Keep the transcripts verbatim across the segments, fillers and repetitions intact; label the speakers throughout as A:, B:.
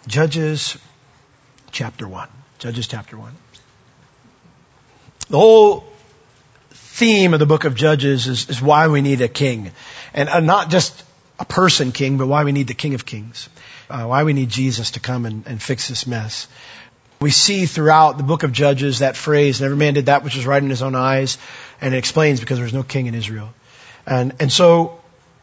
A: Judges chapter one. Judges chapter one. The whole theme of the book of Judges is, is why we need a king. And uh, not just a person king, but why we need the King of Kings. Uh, why we need Jesus to come and, and fix this mess. We see throughout the book of Judges that phrase, and every man did that which was right in his own eyes. And it explains because there was no king in Israel. And, and so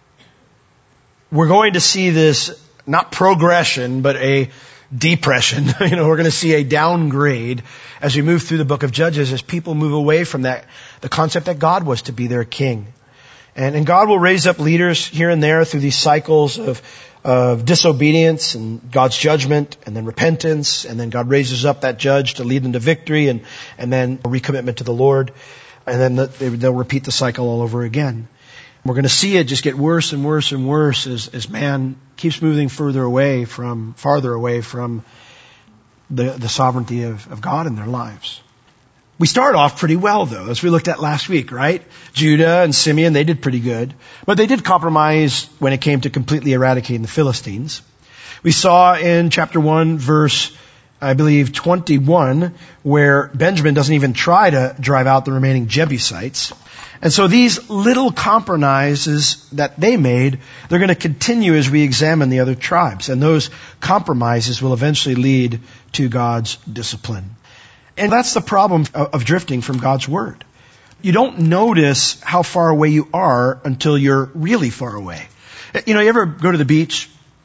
A: we're going to see this, not progression, but a depression. You know, we're going to see a downgrade as we move through the book of Judges, as people move away from that, the concept that God was to be their king. And, and God will raise up leaders here and there through these cycles of, of disobedience and God's judgment and then repentance. And then God raises up that judge to lead them to victory and, and then a recommitment to the Lord. And then the, they'll repeat the cycle all over again. We're going to see it just get worse and worse and worse as, as man keeps moving further away from, farther away from the, the sovereignty of, of God in their lives. We start off pretty well though, as we looked at last week, right? Judah and Simeon, they did pretty good. But they did compromise when it came to completely eradicating the Philistines. We saw in chapter one, verse, I believe, twenty-one, where Benjamin doesn't even try to drive out the remaining Jebusites. And so these little compromises that they made, they're going to continue as we examine the other tribes. And those compromises will eventually lead to God's discipline. And that's the problem of drifting from God's Word. You don't notice how far away you are until you're really far away. You know, you ever go to the beach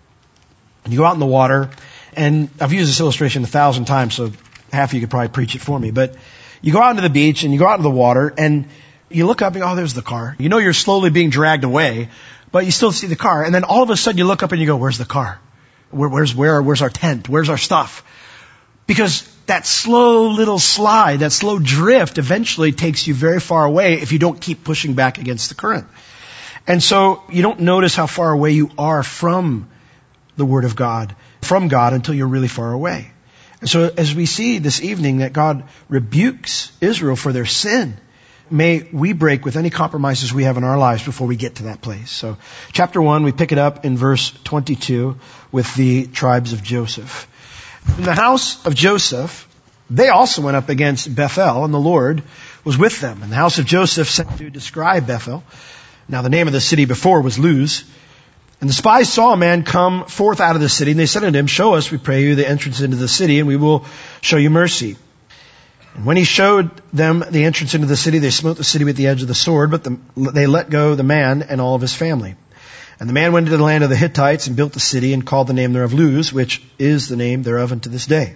A: and you go out in the water, and I've used this illustration a thousand times, so half of you could probably preach it for me, but you go out into the beach and you go out into the water and you look up and oh, there's the car. You know you're slowly being dragged away, but you still see the car. And then all of a sudden you look up and you go, where's the car? Where, where's, where, where's our tent? Where's our stuff? Because that slow little slide, that slow drift eventually takes you very far away if you don't keep pushing back against the current. And so you don't notice how far away you are from the Word of God, from God, until you're really far away. And so as we see this evening that God rebukes Israel for their sin, may we break with any compromises we have in our lives before we get to that place. So chapter one, we pick it up in verse twenty-two with the tribes of Joseph. In the house of Joseph, they also went up against Bethel, and the Lord was with them. And the house of Joseph sent to describe Bethel. Now the name of the city before was Luz. And the spies saw a man come forth out of the city, and they said unto him, show us, we pray you, the entrance into the city, and we will show you mercy. And when he showed them the entrance into the city, they smote the city with the edge of the sword, but the, they let go the man and all of his family. And the man went into the land of the Hittites and built the city and called the name thereof Luz, which is the name thereof unto this day.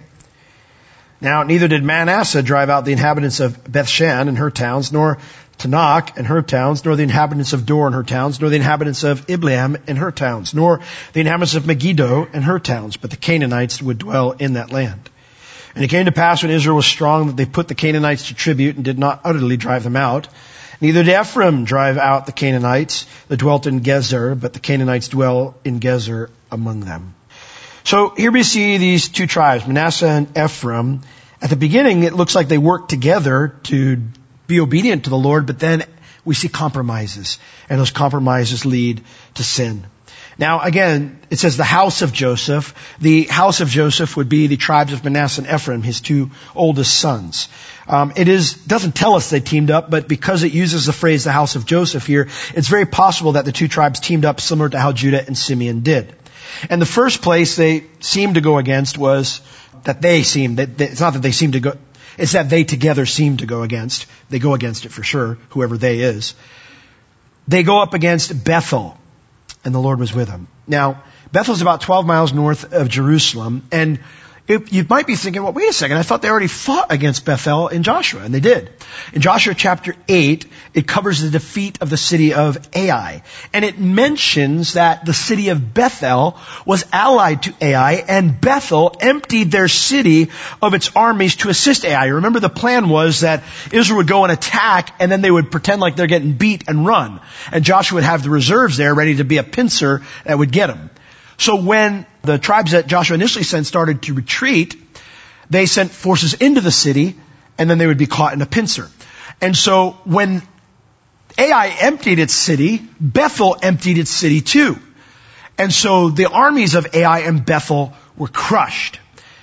A: Now neither did Manasseh drive out the inhabitants of Bethshan and her towns, nor Tanakh and her towns, nor the inhabitants of Dor and her towns, nor the inhabitants of Ibleam and her towns, nor the inhabitants of Megiddo and her towns, but the Canaanites would dwell in that land. And it came to pass when Israel was strong that they put the Canaanites to tribute and did not utterly drive them out. Neither did Ephraim drive out the Canaanites that dwelt in Gezer, but the Canaanites dwell in Gezer among them. So here we see these two tribes, Manasseh and Ephraim. At the beginning, it looks like they work together to be obedient to the Lord, but then we see compromises, and those compromises lead to sin. Now, again, it says the house of Joseph. The house of Joseph would be the tribes of Manasseh and Ephraim, his two oldest sons. Um, it is doesn't tell us they teamed up, but because it uses the phrase the house of Joseph here, it's very possible that the two tribes teamed up similar to how Judah and Simeon did. And the first place they seemed to go against was that they seemed, that they, it's not that they seemed to go, it's that they together seem to go against. They go against it for sure, whoever they is. They go up against Bethel. And the Lord was with him. Now, Bethel is about twelve miles north of Jerusalem. And it, you might be thinking, well, wait a second. I thought they already fought against Bethel in Joshua. And they did. In Joshua chapter eight, it covers the defeat of the city of Ai. And it mentions that the city of Bethel was allied to Ai. And Bethel emptied their city of its armies to assist Ai. Remember, the plan was that Israel would go and attack, and then they would pretend like they're getting beat and run. And Joshua would have the reserves there ready to be a pincer that would get them. So when the tribes that Joshua initially sent started to retreat, they sent forces into the city, and then they would be caught in a pincer. And so when Ai emptied its city, Bethel emptied its city too. And so the armies of Ai and Bethel were crushed.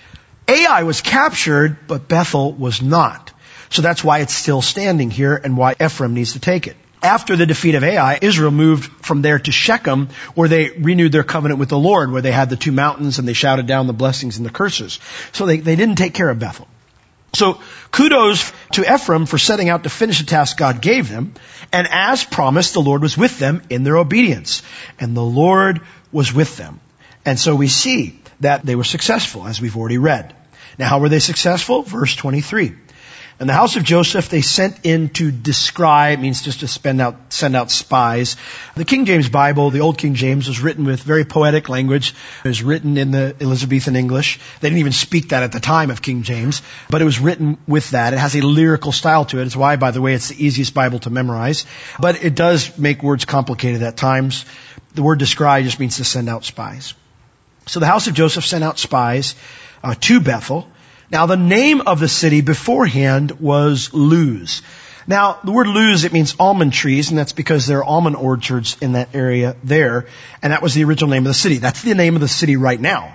A: Ai was captured, but Bethel was not. So that's why it's still standing here and why Ephraim needs to take it. After the defeat of Ai, Israel moved from there to Shechem, where they renewed their covenant with the Lord, where they had the two mountains and they shouted down the blessings and the curses. So they, they didn't take care of Bethel. So kudos to Ephraim for setting out to finish the task God gave them. And as promised, the Lord was with them in their obedience. And the Lord was with them. And so we see that they were successful, as we've already read. Now, how were they successful? Verse twenty-three. And the house of Joseph they sent in to describe, means just to spend out, send out spies. The King James Bible, the Old King James, was written with very poetic language. It was written in the Elizabethan English. They didn't even speak that at the time of King James, but it was written with that. It has a lyrical style to it. It's why, by the way, it's the easiest Bible to memorize. But it does make words complicated at times. The word describe just means to send out spies. So the house of Joseph sent out spies uh, to Bethel. Now, the name of the city beforehand was Luz. Now, the word Luz, it means almond trees, and that's because there are almond orchards in that area there. And that was the original name of the city. That's the name of the city right now.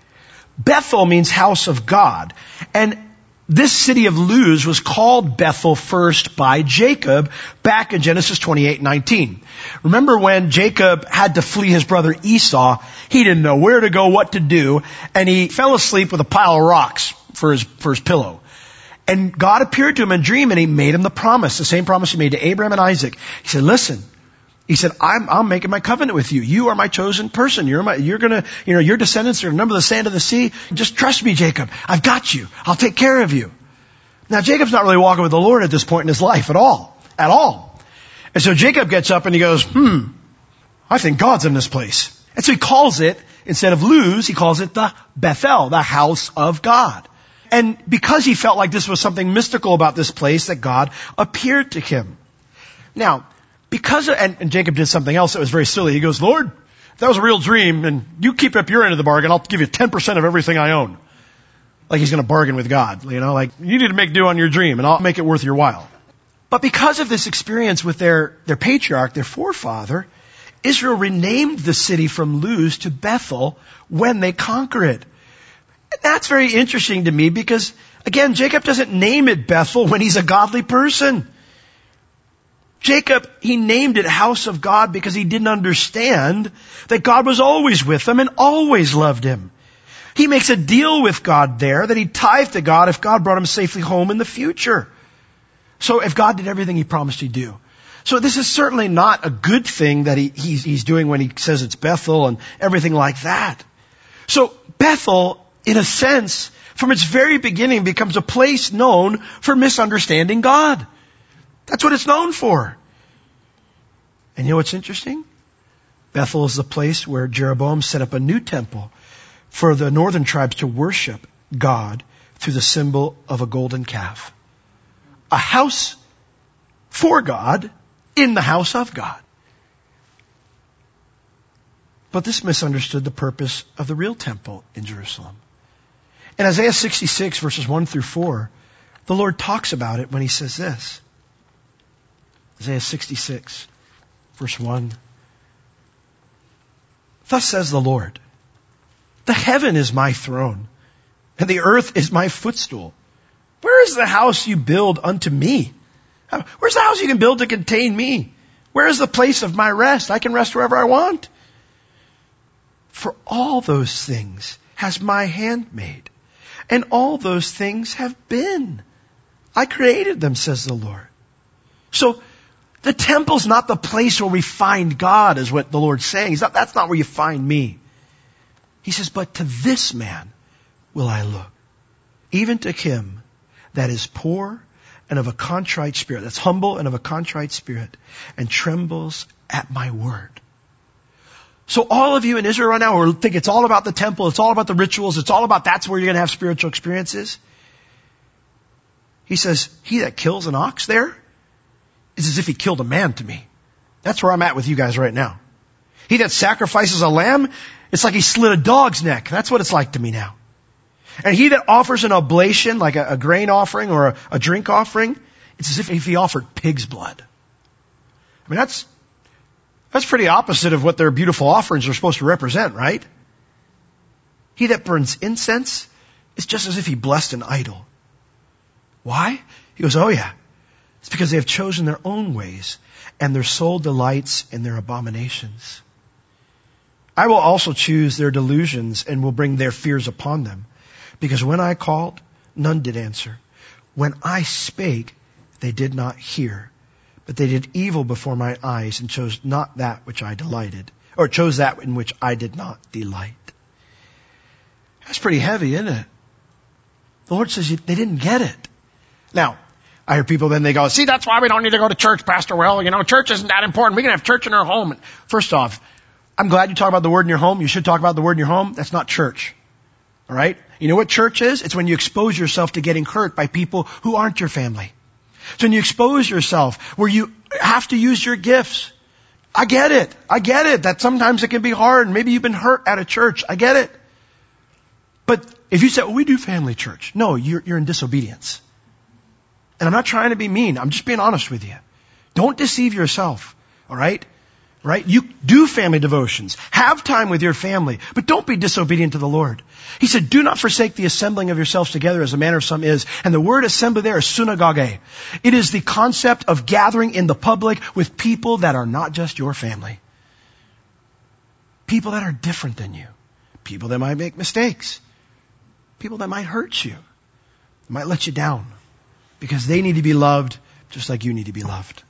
A: Bethel means house of God. And this city of Luz was called Bethel first by Jacob back in Genesis twenty-eight nineteen. Remember when Jacob had to flee his brother Esau, he didn't know where to go, what to do, and he fell asleep with a pile of rocks for his, for his pillow. And God appeared to him in a dream and he made him the promise, the same promise he made to Abraham and Isaac. He said, listen, he said, I'm, I'm making my covenant with you. You are my chosen person. You're my, you're gonna, you know, your descendants are gonna number the sand of the sea. Just trust me, Jacob. I've got you. I'll take care of you. Now, Jacob's not really walking with the Lord at this point in his life at all. At all. And so Jacob gets up and he goes, hmm, I think God's in this place. And so he calls it, instead of Luz, he calls it the Bethel, the house of God. And because he felt like this was something mystical about this place, that God appeared to him. Now, because, of, and, and Jacob did something else that was very silly. He goes, Lord, if that was a real dream, and you keep up your end of the bargain, I'll give you ten percent of everything I own. Like he's going to bargain with God, you know, like you need to make do on your dream and I'll make it worth your while. But because of this experience with their, their patriarch, their forefather, Israel renamed the city from Luz to Bethel when they conquer it. And that's very interesting to me because, again, Jacob doesn't name it Bethel when he's a godly person. Jacob, he named it House of God because he didn't understand that God was always with him and always loved him. He makes a deal with God there that he'd tithe to God if God brought him safely home in the future. So if God did everything he promised he'd do. So this is certainly not a good thing that he, he's, he's doing when he says it's Bethel and everything like that. So Bethel, in a sense, from its very beginning becomes a place known for misunderstanding God. That's what it's known for. And you know what's interesting? Bethel is the place where Jeroboam set up a new temple for the northern tribes to worship God through the symbol of a golden calf. A house for God in the house of God. But this misunderstood the purpose of the real temple in Jerusalem. In Isaiah sixty-six, verses one through four, the Lord talks about it when he says this. Isaiah sixty-six, verse one. Thus says the Lord, the heaven is my throne, and the earth is my footstool. Where is the house you build unto me? Where's the house you can build to contain me? Where is the place of my rest? I can rest wherever I want. For all those things has my hand made, and all those things have been. I created them, says the Lord. So the temple's not the place where we find God, is what the Lord's saying. He's not, that's not where you find me. He says, but to this man will I look, even to him that is poor and of a contrite spirit, that's humble and of a contrite spirit, and trembles at my word. So all of you in Israel right now who think it's all about the temple, it's all about the rituals, it's all about that's where you're going to have spiritual experiences. He says, he that kills an ox there is as if he killed a man to me. That's where I'm at with you guys right now. He that sacrifices a lamb, it's like he slit a dog's neck. That's what it's like to me now. And he that offers an oblation, like a, a grain offering or a, a drink offering, it's as if, if he offered pig's blood. I mean, that's, That's pretty opposite of what their beautiful offerings are supposed to represent, right? He that burns incense is just as if he blessed an idol. Why? He goes, oh yeah. It's because they have chosen their own ways, and their soul delights in their abominations. I will also choose their delusions and will bring their fears upon them. Because when I called, none did answer. When I spake, they did not hear. But they did evil before my eyes and chose not that which I delighted, or chose that in which I did not delight. That's pretty heavy, isn't it? The Lord says they didn't get it. Now, I hear people then they go, see, that's why we don't need to go to church, Pastor Will. You know, church isn't that important. We can have church in our home. First off, I'm glad you talk about the word in your home. You should talk about the word in your home. That's not church. All right? You know what church is? It's when you expose yourself to getting hurt by people who aren't your family. It's when you expose yourself where you have to use your gifts. I get it. I get it. That sometimes it can be hard. Maybe you've been hurt at a church. I get it. But if you say, well, we do family church. No, you're, you're in disobedience. And I'm not trying to be mean. I'm just being honest with you. Don't deceive yourself. All right? Right? You do family devotions. Have time with your family. But don't be disobedient to the Lord. He said, do not forsake the assembling of yourselves together as the manner of some is. And the word assembly there is synagogue. It is the concept of gathering in the public with people that are not just your family. People that are different than you. People that might make mistakes. People that might hurt you. Might let you down. Because they need to be loved just like you need to be loved.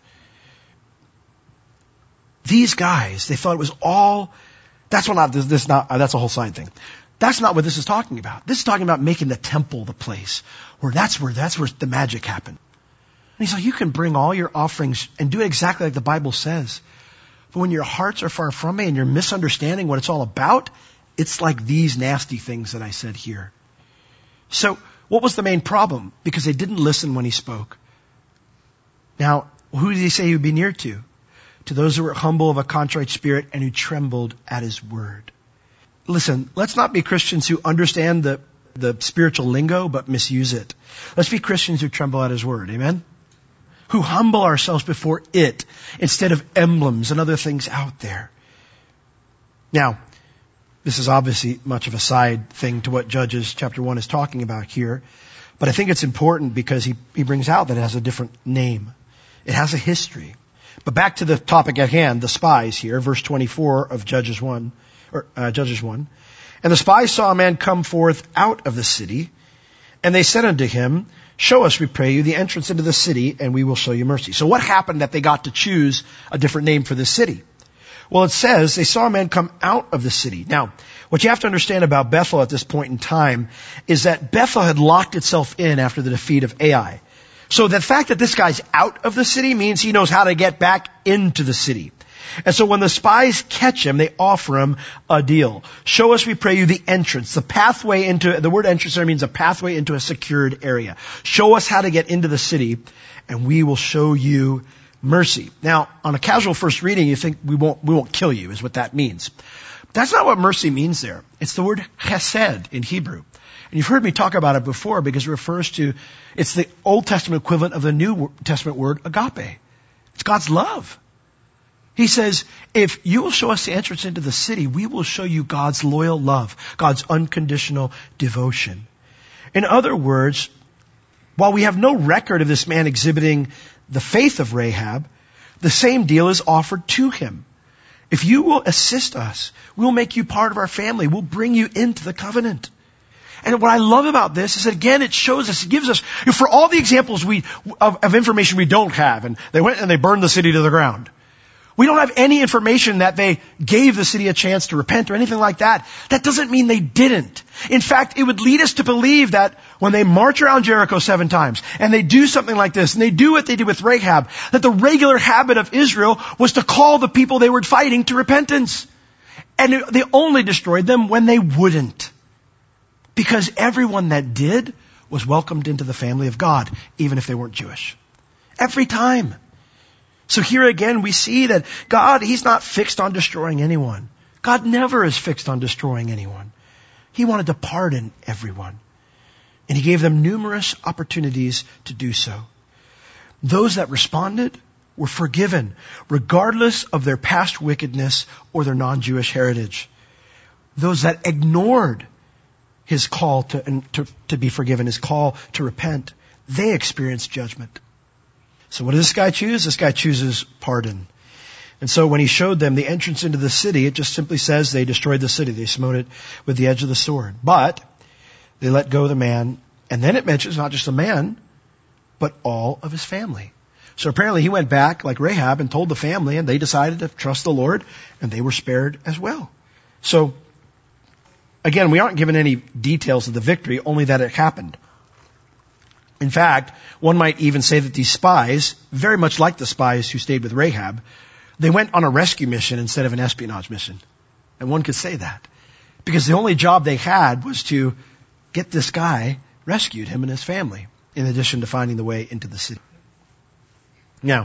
A: These guys, they thought it was all, that's what not, this, this not, uh, that's a whole side thing. That's not what this is talking about. This is talking about making the temple the place where that's where, that's where the magic happened. And he's like, you can bring all your offerings and do it exactly like the Bible says. But when your hearts are far from me and you're misunderstanding what it's all about, it's like these nasty things that I said here. So what was the main problem? Because they didn't listen when he spoke. Now, who did he say he would be near to? To those who were humble of a contrite spirit and who trembled at his word. Listen, let's not be Christians who understand the, the spiritual lingo but misuse it. Let's be Christians who tremble at his word. Amen? Who humble ourselves before it instead of emblems and other things out there. Now, this is obviously much of a side thing to what Judges chapter one is talking about here. But I think it's important because he, he brings out that it has a different name. It has a history. But back to the topic at hand, the spies here, verse twenty-four of Judges one, or uh, Judges one. And the spies saw a man come forth out of the city, and they said unto him, show us, we pray you, the entrance into the city, and we will show you mercy. So what happened that they got to choose a different name for this city? Well, it says they saw a man come out of the city. Now, what you have to understand about Bethel at this point in time is that Bethel had locked itself in after the defeat of Ai. So the fact that this guy's out of the city means he knows how to get back into the city. And so when the spies catch him, they offer him a deal. Show us, we pray you, the entrance, the pathway into, the word entrance there means a pathway into a secured area. Show us how to get into the city, and we will show you mercy. Now, on a casual first reading, you think we won't, we won't kill you, is what that means. That's not what mercy means there. It's the word chesed in Hebrew. And you've heard me talk about it before because it refers to, it's the Old Testament equivalent of the New Testament word agape. It's God's love. He says, if you will show us the entrance into the city, we will show you God's loyal love, God's unconditional devotion. In other words, while we have no record of this man exhibiting the faith of Rahab, the same deal is offered to him. If you will assist us, we'll make you part of our family. We'll bring you into the covenant. And what I love about this is that, again, it shows us, it gives us, for all the examples we, of, of information we don't have, and they went and they burned the city to the ground. We don't have any information that they gave the city a chance to repent or anything like that. That doesn't mean they didn't. In fact, it would lead us to believe that when they march around Jericho seven times and they do something like this and they do what they did with Rahab, that the regular habit of Israel was to call the people they were fighting to repentance. And they only destroyed them when they wouldn't. Because everyone that did was welcomed into the family of God, even if they weren't Jewish. Every time. So here again, we see that God, He's not fixed on destroying anyone. God never is fixed on destroying anyone. He wanted to pardon everyone. And He gave them numerous opportunities to do so. Those that responded were forgiven, regardless of their past wickedness or their non-Jewish heritage. Those that ignored his call to, to, to be forgiven, his call to repent, they experienced judgment. So what does this guy choose? This guy chooses pardon. And so when he showed them the entrance into the city, it just simply says they destroyed the city. They smote it with the edge of the sword. But they let go of the man. And then it mentions not just the man, but all of his family. So apparently he went back like Rahab and told the family, and they decided to trust the Lord, and they were spared as well. So again, we aren't given any details of the victory, only that it happened. In fact, one might even say that these spies, very much like the spies who stayed with Rahab, they went on a rescue mission instead of an espionage mission. And one could say that. Because the only job they had was to get this guy rescued, him and his family, in addition to finding the way into the city. Now,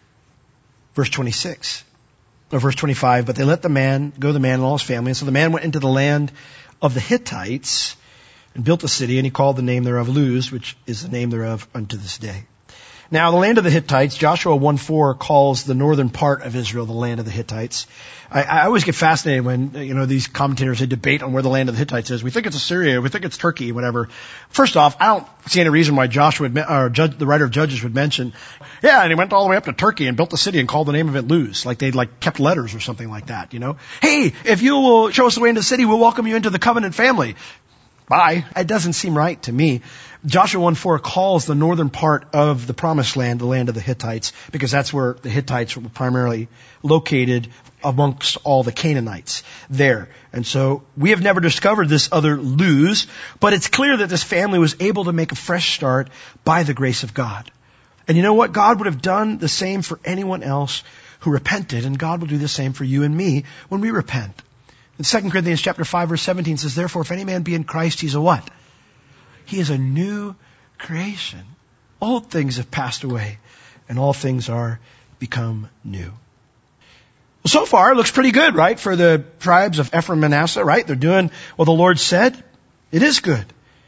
A: verse twenty-six, or verse twenty-five, but they let the man go, the man and all his family. And so the man went into the land of the Hittites and built a city, and he called the name thereof Luz, which is the name thereof unto this day. Now, the land of the Hittites, Joshua one four calls the northern part of Israel the land of the Hittites. I, I always get fascinated when, you know, these commentators, they debate on where the land of the Hittites is. We think it's Assyria, we think it's Turkey, whatever. First off, I don't see any reason why Joshua, would, or Judge, the writer of Judges would mention, yeah, and he went all the way up to Turkey and built a city and called the name of it Luz, like they'd like kept letters or something like that, you know. Hey, if you will show us the way into the city, we'll welcome you into the covenant family. Bye. It doesn't seem right to me. Joshua one four calls the northern part of the promised land the land of the Hittites, because that's where the Hittites were primarily located amongst all the Canaanites there. And so we have never discovered this other Luz, but it's clear that this family was able to make a fresh start by the grace of God. And you know what? God would have done the same for anyone else who repented, and God will do the same for you and me when we repent. In Second Corinthians chapter five, verse seventeen says, therefore, if any man be in Christ, he's a what? He is a new creation. Old things have passed away, and all things are become new. Well, so far, it looks pretty good, right? For the tribes of Ephraim and Manasseh, right? They're doing what the Lord said. It is good.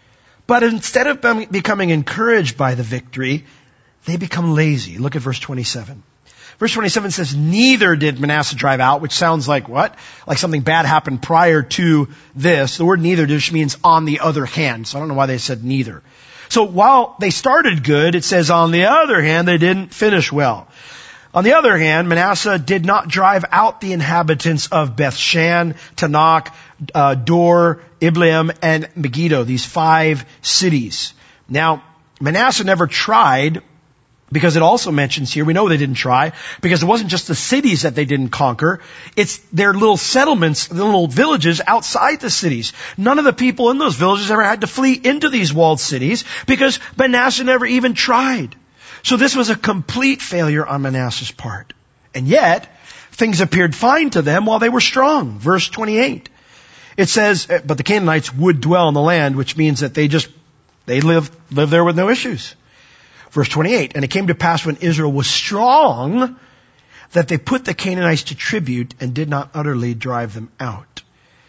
A: But instead of becoming encouraged by the victory, they become lazy. Look at verse twenty-seven. Verse twenty-seven says, neither did Manasseh drive out, which sounds like what? Like something bad happened prior to this. The word neither just means on the other hand. So I don't know why they said neither. So while they started good, it says on the other hand, they didn't finish well. On the other hand, Manasseh did not drive out the inhabitants of Bethshan, Tanakh, uh, Dor, Ibleam, and Megiddo, these five cities. Now, Manasseh never tried, because it also mentions here, we know they didn't try, because it wasn't just the cities that they didn't conquer. It's their little settlements, the little villages outside the cities. None of the people in those villages ever had to flee into these walled cities, because Manasseh never even tried. So this was a complete failure on Manasseh's part. And yet, things appeared fine to them while they were strong. Verse twenty-eight. It says, but the Canaanites would dwell in the land, which means that they just, they lived, lived there with no issues. Verse twenty-eight, and it came to pass when Israel was strong that they put the Canaanites to tribute and did not utterly drive them out.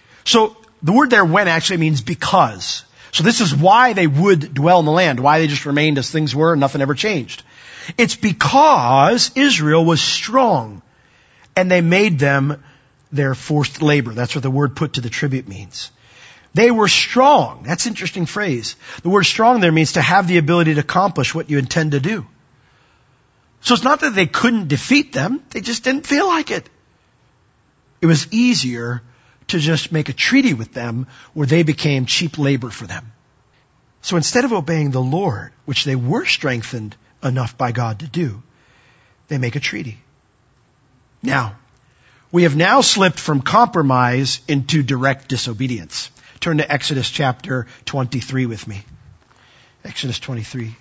A: So the word there when actually means because. So this is why they would dwell in the land, why they just remained as things were and nothing ever changed. It's because Israel was strong and they made them their forced labor. That's what the word put to the tribute means. They were strong. That's an interesting phrase. The word strong there means to have the ability to accomplish what you intend to do. So it's not that they couldn't defeat them. They just didn't feel like it. It was easier to just make a treaty with them where they became cheap labor for them. So instead of obeying the Lord, which they were strengthened enough by God to do, they make a treaty. Now, we have now slipped from compromise into direct disobedience. Turn to Exodus chapter twenty-three with me. Exodus twenty-three.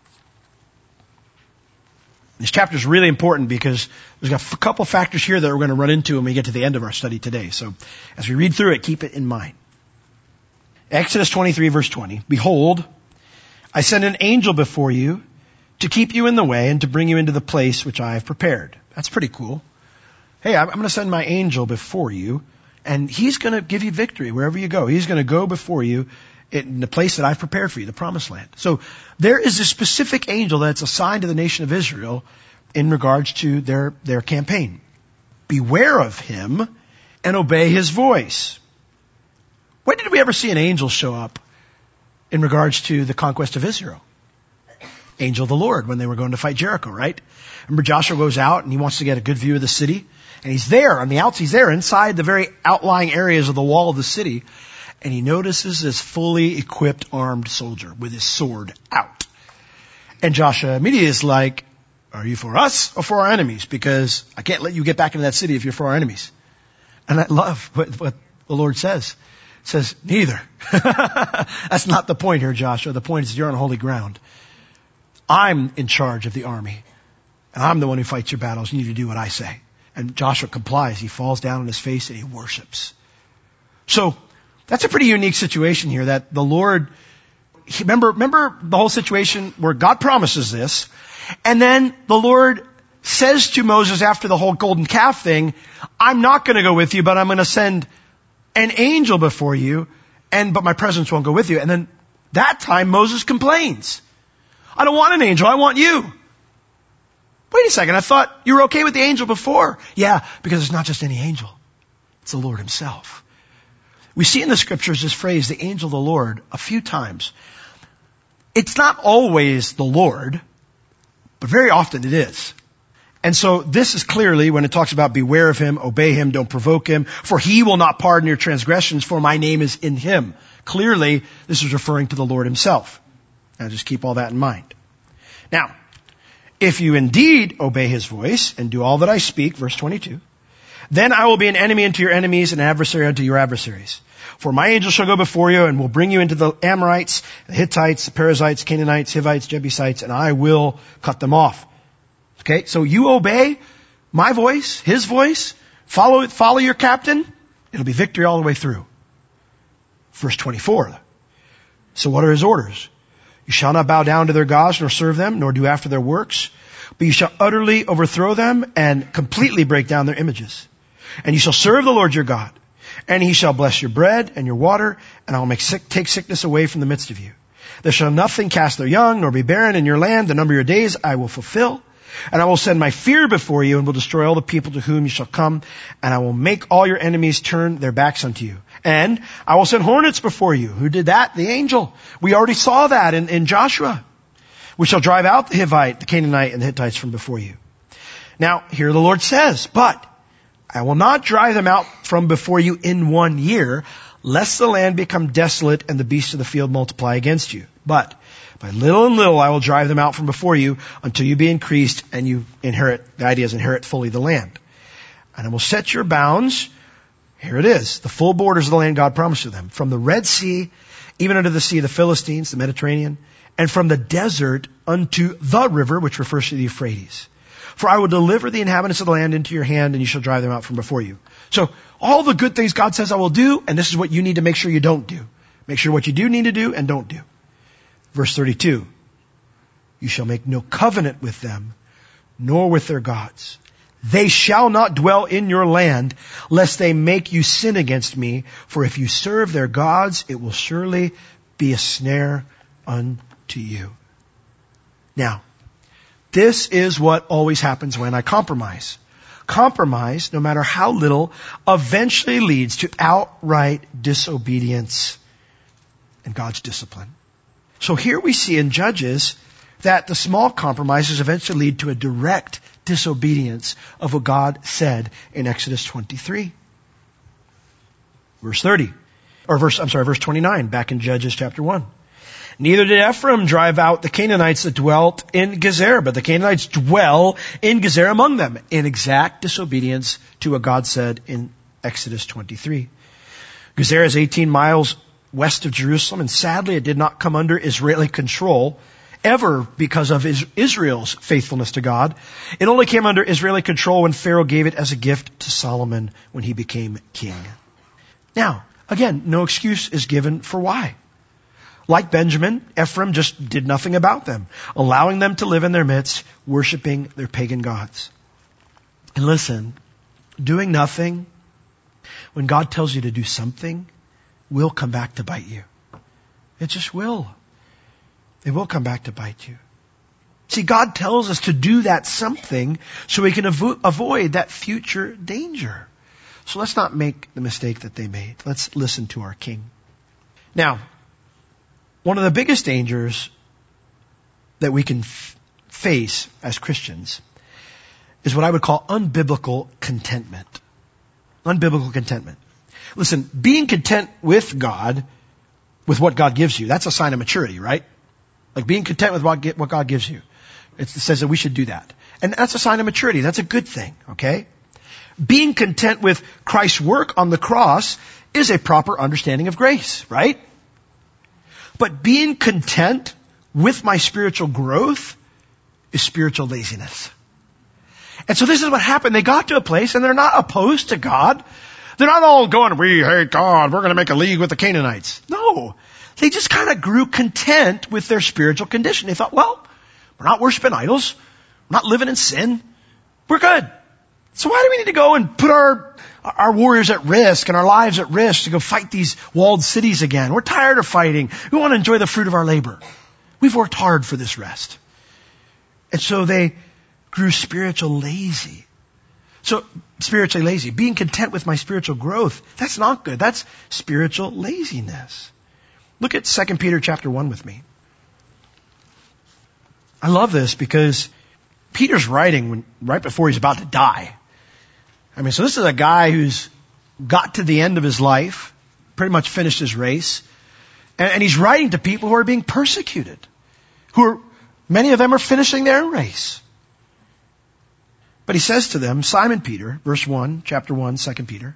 A: This chapter is really important because there's a couple factors here that we're going to run into when we get to the end of our study today. So as we read through it, keep it in mind. Exodus twenty-three verse twenty. Behold, I send an angel before you to keep you in the way and to bring you into the place which I have prepared. That's pretty cool. Hey, I'm going to send my angel before you, and he's going to give you victory wherever you go. He's going to go before you in the place that I've prepared for you, the promised land. So there is a specific angel that's assigned to the nation of Israel in regards to their, their campaign. Beware of him and obey his voice. When did we ever see an angel show up in regards to the conquest of Israel? Angel of the Lord when they were going to fight Jericho, right? Remember Joshua goes out and he wants to get a good view of the city. And he's there on the outs, he's there inside the very outlying areas of the wall of the city. And he notices this fully equipped armed soldier with his sword out. And Joshua immediately is like, are you for us or for our enemies? Because I can't let you get back into that city if you're for our enemies. And I love what, what the Lord says. It says, neither. That's not the point here, Joshua. The point is you're on holy ground. I'm in charge of the army. And I'm the one who fights your battles. You need to do what I say. And Joshua complies. He falls down on his face and he worships. So that's a pretty unique situation here that the Lord, he, remember, remember the whole situation where God promises this. And then the Lord says to Moses after the whole golden calf thing, I'm not going to go with you, but I'm going to send an angel before you, and but my presence won't go with you. And then that time Moses complains. I don't want an angel, I want you. Wait a second, I thought you were okay with the angel before. Yeah, because it's not just any angel. It's the Lord himself. We see in the scriptures this phrase, the angel of the Lord, a few times. It's not always the Lord, but very often it is. And so this is clearly when it talks about beware of him, obey him, don't provoke him, for he will not pardon your transgressions, for my name is in him. Clearly, this is referring to the Lord himself. Now just keep all that in mind. Now, if you indeed obey his voice and do all that I speak, verse twenty-two, then I will be an enemy unto your enemies and an adversary unto your adversaries. For my angel shall go before you and will bring you into the Amorites, the Hittites, the Perizzites, Canaanites, Hivites, Jebusites, and I will cut them off. Okay, so you obey my voice, his voice, follow, follow your captain, it'll be victory all the way through. Verse twenty-four. So what are his orders? You shall not bow down to their gods nor serve them, nor do after their works, but you shall utterly overthrow them and completely break down their images. And you shall serve the Lord your God, and he shall bless your bread and your water, and I will make sick, take sickness away from the midst of you. There shall nothing cast their young, nor be barren in your land. The number of your days I will fulfill. And I will send my fear before you and will destroy all the people to whom you shall come. And I will make all your enemies turn their backs unto you. And I will send hornets before you. Who did that? The angel. We already saw that in, in Joshua. We shall drive out the Hivite, the Canaanite, and the Hittites from before you. Now, here the Lord says, but I will not drive them out from before you in one year, lest the land become desolate and the beasts of the field multiply against you. But by little and little I will drive them out from before you until you be increased and you inherit, the idea is inherit fully the land. And I will set your bounds, here it is, the full borders of the land God promised to them, from the Red Sea, even unto the Sea of the Philistines, the Mediterranean, and from the desert unto the river, which refers to the Euphrates. For I will deliver the inhabitants of the land into your hand, and you shall drive them out from before you. So all the good things God says I will do, and this is what you need to make sure you don't do. Make sure what you do need to do and don't do. Verse thirty-two, you shall make no covenant with them, nor with their gods. They shall not dwell in your land, lest they make you sin against me. For if you serve their gods, it will surely be a snare unto you. Now, this is what always happens when I compromise. Compromise, no matter how little, eventually leads to outright disobedience and God's discipline. So here we see in Judges that the small compromises eventually lead to a direct disobedience of what God said in Exodus twenty-three. Verse thirty. Or verse, I'm sorry, verse twenty-nine, back in Judges chapter one. Neither did Ephraim drive out the Canaanites that dwelt in Gezer, but the Canaanites dwell in Gezer among them, in exact disobedience to what God said in Exodus twenty-three. Gezer is eighteen miles west of Jerusalem, and sadly it did not come under Israeli control ever because of Israel's faithfulness to God. It only came under Israeli control when Pharaoh gave it as a gift to Solomon when he became king. Now, again, no excuse is given for why. Like Benjamin, Ephraim just did nothing about them, allowing them to live in their midst, worshiping their pagan gods. And listen, doing nothing, when God tells you to do something, will come back to bite you. It just will. It will come back to bite you. See, God tells us to do that something so we can avo- avoid that future danger. So let's not make the mistake that they made. Let's listen to our King. Now, one of the biggest dangers that we can f- face as Christians is what I would call unbiblical contentment. Unbiblical contentment. Listen, being content with God, with what God gives you, that's a sign of maturity, right? Like being content with what, what God gives you. It says that we should do that. And that's a sign of maturity. That's a good thing, okay? Being content with Christ's work on the cross is a proper understanding of grace, right? But being content with my spiritual growth is spiritual laziness. And so this is what happened. They got to a place and they're not opposed to God. They're not all going, we hate God, we're going to make a league with the Canaanites. No. They just kind of grew content with their spiritual condition. They thought, well, we're not worshiping idols. We're not living in sin. We're good. So why do we need to go and put our, our warriors at risk and our lives at risk to go fight these walled cities again? We're tired of fighting. We want to enjoy the fruit of our labor. We've worked hard for this rest. And so they grew spiritual lazy. So, spiritually lazy. Being content with my spiritual growth, that's not good. That's spiritual laziness. Look at Second Peter chapter one with me. I love this because Peter's writing when, right before he's about to die. I mean, so this is a guy who's got to the end of his life, pretty much finished his race, and, and he's writing to people who are being persecuted, who are, many of them are finishing their race. But he says to them, Simon Peter, verse one, chapter one, Second Peter.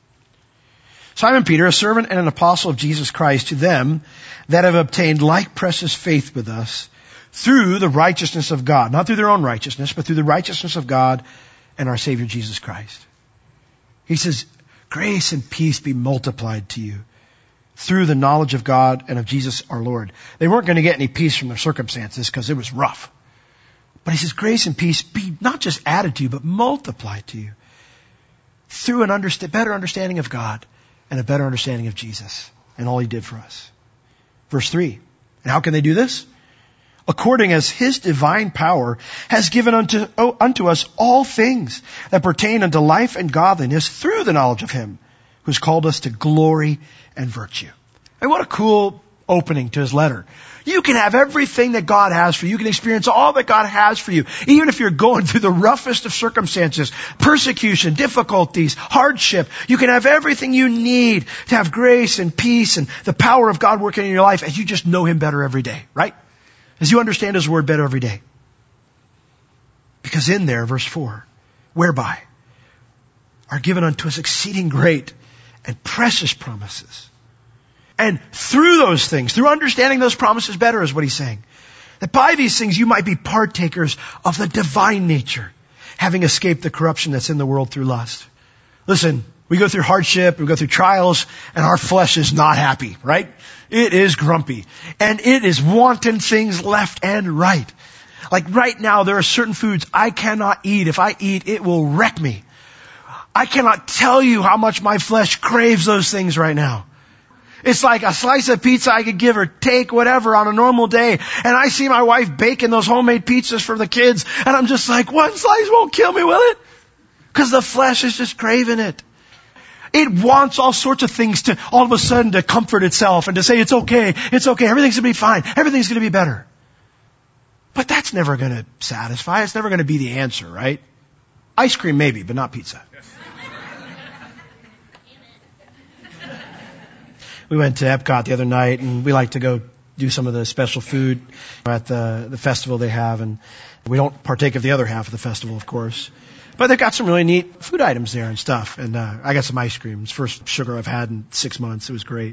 A: Simon Peter, a servant and an apostle of Jesus Christ, to them that have obtained like precious faith with us through the righteousness of God. Not through their own righteousness, but through the righteousness of God and our Savior Jesus Christ. He says, grace and peace be multiplied to you through the knowledge of God and of Jesus our Lord. They weren't going to get any peace from their circumstances because it was rough. But he says, grace and peace be not just added to you, but multiplied to you through an underst- better understanding of God and a better understanding of Jesus and all he did for us. Verse three. And how can they do this? According as his divine power has given unto, oh, unto us all things that pertain unto life and godliness through the knowledge of him who's called us to glory and virtue. And what a cool opening to his letter. You can have everything that God has for you. You can experience all that God has for you. Even if you're going through the roughest of circumstances, persecution, difficulties, hardship, you can have everything you need to have grace and peace and the power of God working in your life as you just know him better every day, right? As you understand his word better every day. Because in there, verse four, whereby are given unto us exceeding great and precious promises. And through those things, through understanding those promises better is what he's saying. That by these things you might be partakers of the divine nature, having escaped the corruption that's in the world through lust. Listen, we go through hardship, we go through trials, and our flesh is not happy, right? It is grumpy. And it is wanting things left and right. Like right now, there are certain foods I cannot eat. If I eat, it will wreck me. I cannot tell you how much my flesh craves those things right now. It's like a slice of pizza I could give or take, whatever, on a normal day. And I see my wife baking those homemade pizzas for the kids. And I'm just like, one slice won't kill me, will it? Because the flesh is just craving it. It wants all sorts of things to all of a sudden to comfort itself and to say, it's okay, it's okay, everything's going to be fine, everything's going to be better. But that's never going to satisfy. It's never going to be the answer, right? Ice cream maybe, but not pizza. We went to Epcot the other night, and we like to go do some of the special food at the, the festival they have. And we don't partake of the other half of the festival, of course. But they've got some really neat food items there and stuff. And uh, I got some ice cream. It's the first sugar I've had in six months. It was great.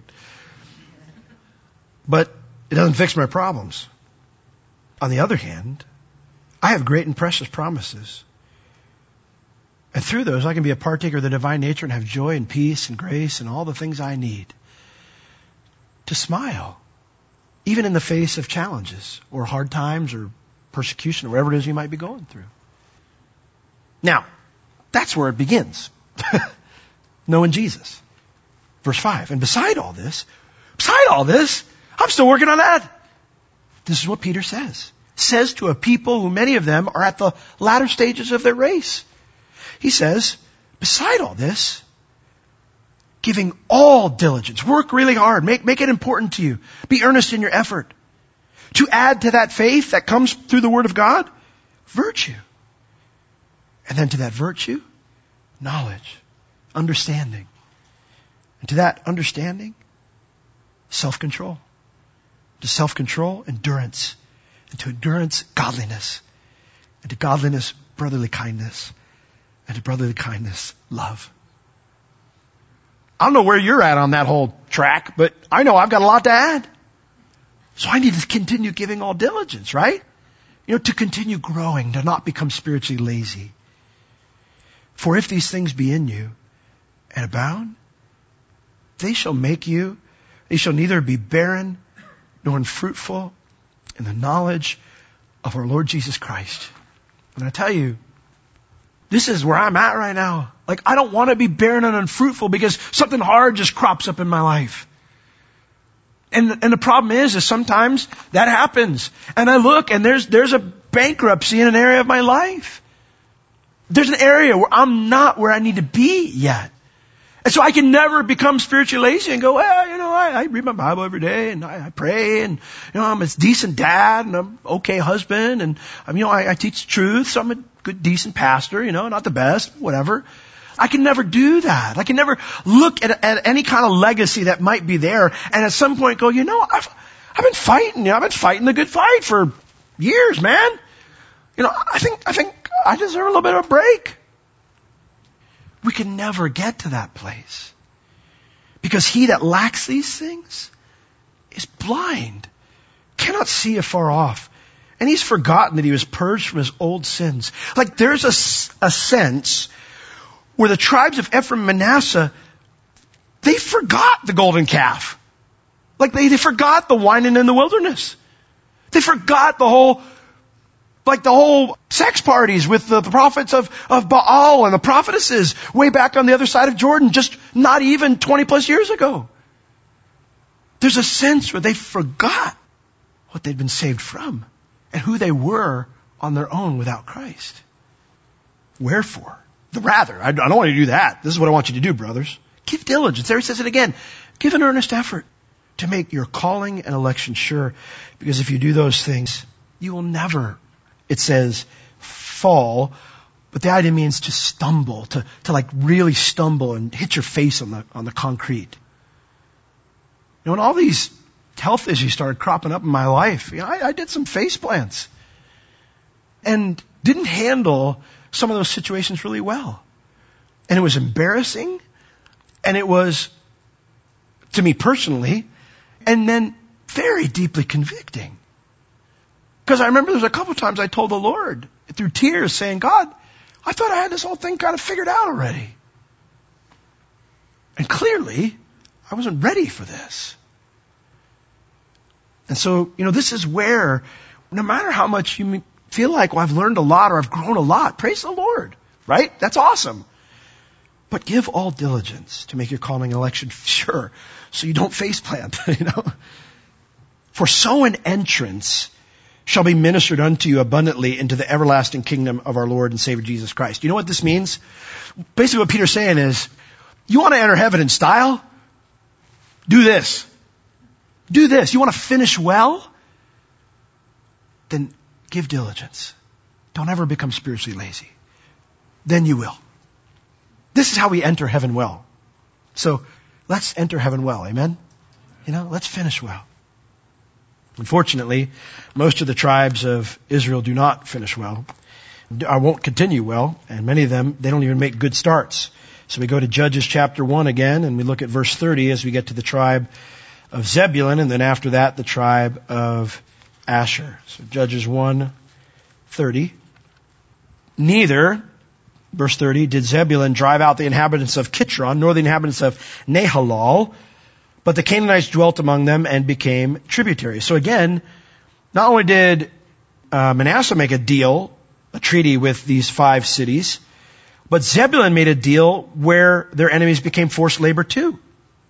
A: But it doesn't fix my problems. On the other hand, I have great and precious promises. And through those, I can be a partaker of the divine nature and have joy and peace and grace and all the things I need to smile, even in the face of challenges or hard times or persecution or whatever it is you might be going through. Now, that's where it begins. Knowing Jesus. Verse five. And beside all this, beside all this, I'm still working on that. This is what Peter says. says to a people who many of them are at the latter stages of their race. He says, beside all this, giving all diligence, work really hard, make, make it important to you, be earnest in your effort. To add to that faith that comes through the Word of God, virtue. And then to that virtue, knowledge, understanding. And to that understanding, self-control. To self-control, endurance. And to endurance, godliness. And to godliness, brotherly kindness. And to brotherly kindness, love. I don't know where you're at on that whole track, but I know I've got a lot to add. So I need to continue giving all diligence, right? You know, to continue growing, to not become spiritually lazy. For if these things be in you and abound, they shall make you, they shall neither be barren nor unfruitful in the knowledge of our Lord Jesus Christ. And I tell you, this is where I'm at right now. Like, I don't want to be barren and unfruitful because something hard just crops up in my life. And, and the problem is, is sometimes that happens. And I look and there's, there's a bankruptcy in an area of my life. There's an area where I'm not where I need to be yet. And so I can never become spiritually lazy and go, well, you know, I, I read my Bible every day and I, I pray and, you know, I'm a decent dad and I'm an okay husband and, um, you know, I, I teach truth, so I'm a good, decent pastor, you know, not the best, whatever. I can never do that. I can never look at, at any kind of legacy that might be there and at some point go, you know, I've, I've been fighting, you know, I've been fighting the good fight for years, man. You know, I think, I think I deserve a little bit of a break. We can never get to that place. Because he that lacks these things is blind, cannot see afar off. And he's forgotten that he was purged from his old sins. Like there's a, a sense where the tribes of Ephraim and Manasseh, they forgot the golden calf. Like they, they forgot the whining in the wilderness. They forgot the whole Like the whole sex parties with the, the prophets of, of Baal and the prophetesses way back on the other side of Jordan, just not even twenty plus years ago. There's a sense where they forgot what they'd been saved from and who they were on their own without Christ. Wherefore, the rather, I don't want you to do that. This is what I want you to do, brothers. Give diligence. There he says it again. Give an earnest effort to make your calling and election sure. Because if you do those things, you will never, it says, fall, but the idea means to stumble, to, to like really stumble and hit your face on the, on the concrete. You know, when all these health issues started cropping up in my life, you know, I, I did some face plants and didn't handle some of those situations really well. And it was embarrassing, and it was, to me personally, and then very deeply convicting. Because I remember there was a couple of times I told the Lord through tears saying, God, I thought I had this whole thing kind of figured out already. And clearly, I wasn't ready for this. And so, you know, this is where, no matter how much you feel like, well, I've learned a lot or I've grown a lot, praise the Lord, right? That's awesome. But give all diligence to make your calling and election sure, so you don't face plant, you know. For so an entrance shall be ministered unto you abundantly into the everlasting kingdom of our Lord and Savior Jesus Christ. You know what this means? Basically what Peter's saying is, you want to enter heaven in style? Do this. Do this. You want to finish well? Then give diligence. Don't ever become spiritually lazy. Then you will. This is how we enter heaven well. So let's enter heaven well. Amen? You know, let's finish well. Unfortunately, most of the tribes of Israel do not finish well. I won't continue well, and many of them, they don't even make good starts. So we go to Judges chapter one again, and we look at verse thirty as we get to the tribe of Zebulun, and then after that, the tribe of Asher. So Judges one thirty. Neither, verse thirty, did Zebulun drive out the inhabitants of Kitron, nor the inhabitants of Nahalal, but the Canaanites dwelt among them and became tributaries. So again, not only did uh, Manasseh make a deal, a treaty with these five cities, but Zebulun made a deal where their enemies became forced labor too.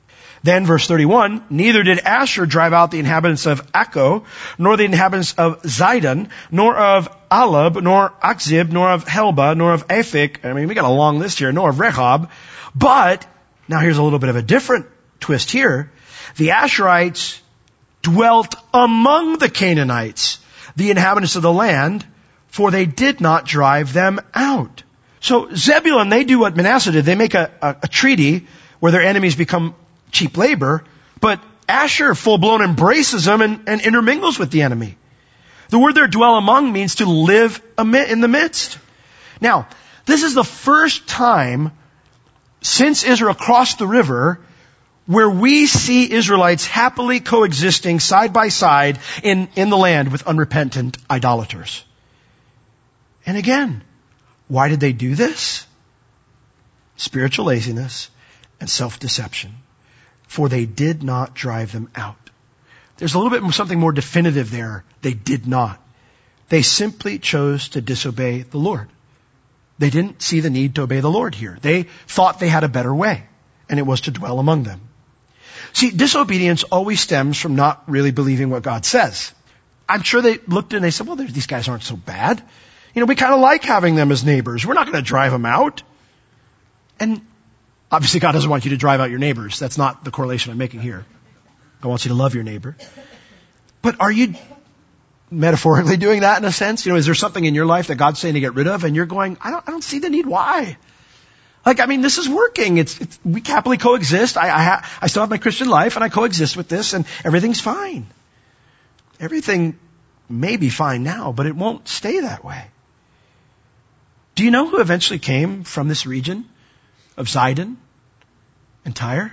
A: Then, verse thirty-one, neither did Asher drive out the inhabitants of Akko, nor the inhabitants of Zidon, nor of Alab, nor Akzib, nor of Helba, nor of Aphik. I mean, we got a long list here, nor of Rehob. But, now here's a little bit of a different twist here. The Asherites dwelt among the Canaanites, the inhabitants of the land, for they did not drive them out. So Zebulun, they do what Manasseh did. They make a, a, a treaty where their enemies become cheap labor, but Asher full-blown embraces them and, and intermingles with the enemy. The word there, dwell among, means to live in the midst. Now, this is the first time since Israel crossed the river where we see Israelites happily coexisting side by side in, in the land with unrepentant idolaters. And again, why did they do this? Spiritual laziness and self-deception. For they did not drive them out. There's a little bit something more definitive there. They did not. They simply chose to disobey the Lord. They didn't see the need to obey the Lord here. They thought they had a better way, and it was to dwell among them. See, disobedience always stems from not really believing what God says. I'm sure they looked and they said, well, these guys aren't so bad. You know, we kind of like having them as neighbors. We're not going to drive them out. And obviously, God doesn't want you to drive out your neighbors. That's not the correlation I'm making here. God wants you to love your neighbor. But are you metaphorically doing that in a sense? You know, is there something in your life that God's saying to get rid of, and you're going, I don't, I don't see the need. Why? Like, I mean, this is working. It's, it's we happily coexist. I, I, ha, I still have my Christian life, and I coexist with this, and everything's fine. Everything may be fine now, but it won't stay that way. Do you know who eventually came from this region of Zidon and Tyre?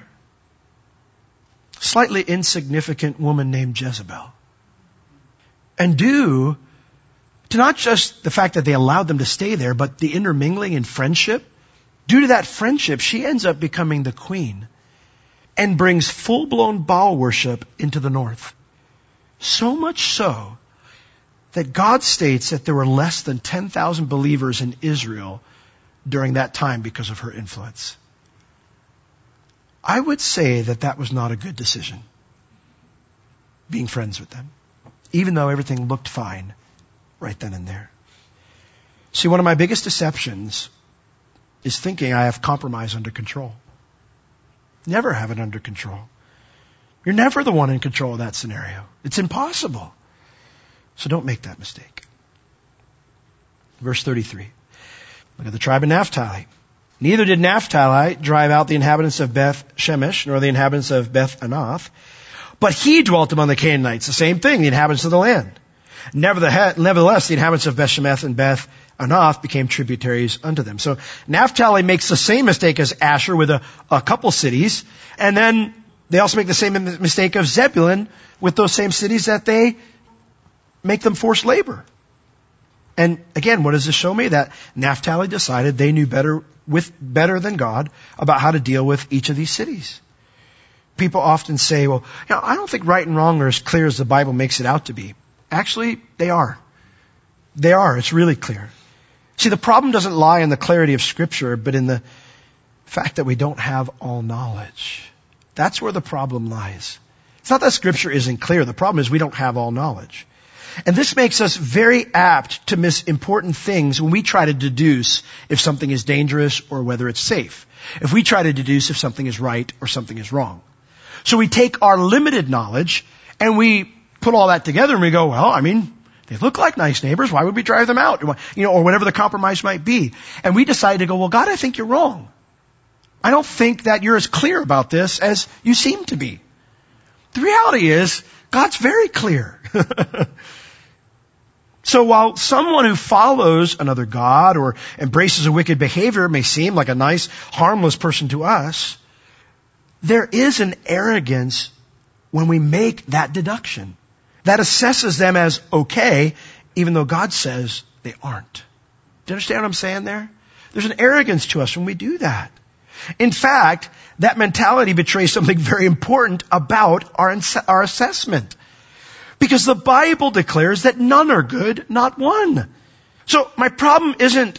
A: A slightly insignificant woman named Jezebel. And due to not just the fact that they allowed them to stay there, but the intermingling and friendship, due to that friendship, she ends up becoming the queen and brings full-blown Baal worship into the north. So much so that God states that there were less than ten thousand believers in Israel during that time because of her influence. I would say that that was not a good decision, being friends with them, even though everything looked fine right then and there. See, one of my biggest deceptions is thinking I have compromise under control. Never have it under control. You're never the one in control of that scenario. It's impossible. So don't make that mistake. Verse thirty-three. Look at the tribe of Naphtali. Neither did Naphtali drive out the inhabitants of Beth Shemesh, nor the inhabitants of Beth Anath, but he dwelt among the Canaanites. The same thing, the inhabitants of the land. Nevertheless, the inhabitants of Beth Shemesh and Beth Anath became tributaries unto them. So Naphtali makes the same mistake as Asher with a, a couple cities, and then they also make the same mistake of Zebulun with those same cities that they make them forced labor. And again, what does this show me? That Naphtali decided they knew better with better than God about how to deal with each of these cities. People often say, well, you know, I don't think right and wrong are as clear as the Bible makes it out to be. Actually, they are. They are. It's really clear. See, the problem doesn't lie in the clarity of Scripture, but in the fact that we don't have all knowledge. That's where the problem lies. It's not that Scripture isn't clear. The problem is we don't have all knowledge. And this makes us very apt to miss important things when we try to deduce if something is dangerous or whether it's safe. If we try to deduce if something is right or something is wrong. So we take our limited knowledge and we put all that together and we go, well, I mean, they look like nice neighbors. Why would we drive them out? You know, or whatever the compromise might be. And we decide to go, well, God, I think you're wrong. I don't think that you're as clear about this as you seem to be. The reality is, God's very clear. So while someone who follows another god or embraces a wicked behavior may seem like a nice, harmless person to us, there is an arrogance when we make that deduction that assesses them as okay, even though God says they aren't. Do you understand what I'm saying there? There's an arrogance to us when we do that. In fact, that mentality betrays something very important about our, our assessment. Because the Bible declares that none are good, not one. So my problem isn't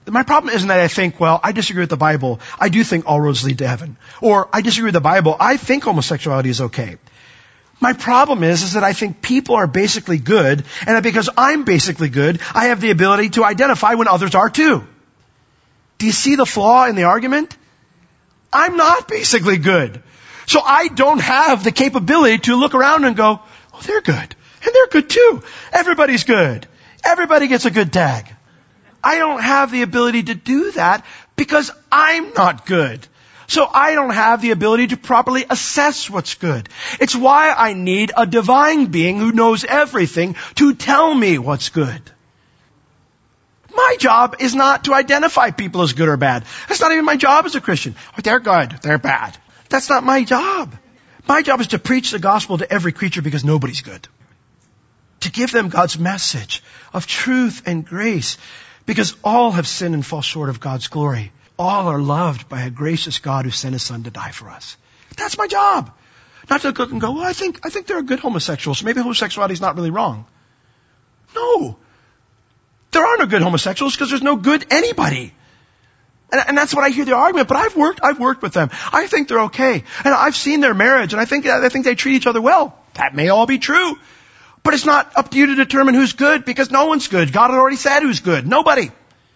A: My problem isn't that I think, well, I disagree with the Bible. I do think all roads lead to heaven. Or I disagree with the Bible. I think homosexuality is okay. My problem is, is that I think people are basically good, and that because I'm basically good, I have the ability to identify when others are too. Do you see the flaw in the argument? I'm not basically good. So I don't have the capability to look around and go, oh, they're good. And they're good too. Everybody's good. Everybody gets a good tag. I don't have the ability to do that because I'm not good. So I don't have the ability to properly assess what's good. It's why I need a divine being who knows everything to tell me what's good. My job is not to identify people as good or bad. That's not even my job as a Christian. Oh, they're good, they're bad. That's not my job. My job is to preach the gospel to every creature because nobody's good. To give them God's message of truth and grace because all have sinned and fall short of God's glory. All are loved by a gracious God who sent his son to die for us. That's my job. Not to look and go, well, I think, I think they're a good homosexual, so maybe homosexuality is not really wrong. No. There are no good homosexuals because there's no good anybody. And, and that's what I hear the argument, but I've worked, I've worked with them. I think they're okay. And I've seen their marriage, and I think, I think they treat each other well. That may all be true. But it's not up to you to determine who's good because no one's good. God had already said who's good. Nobody.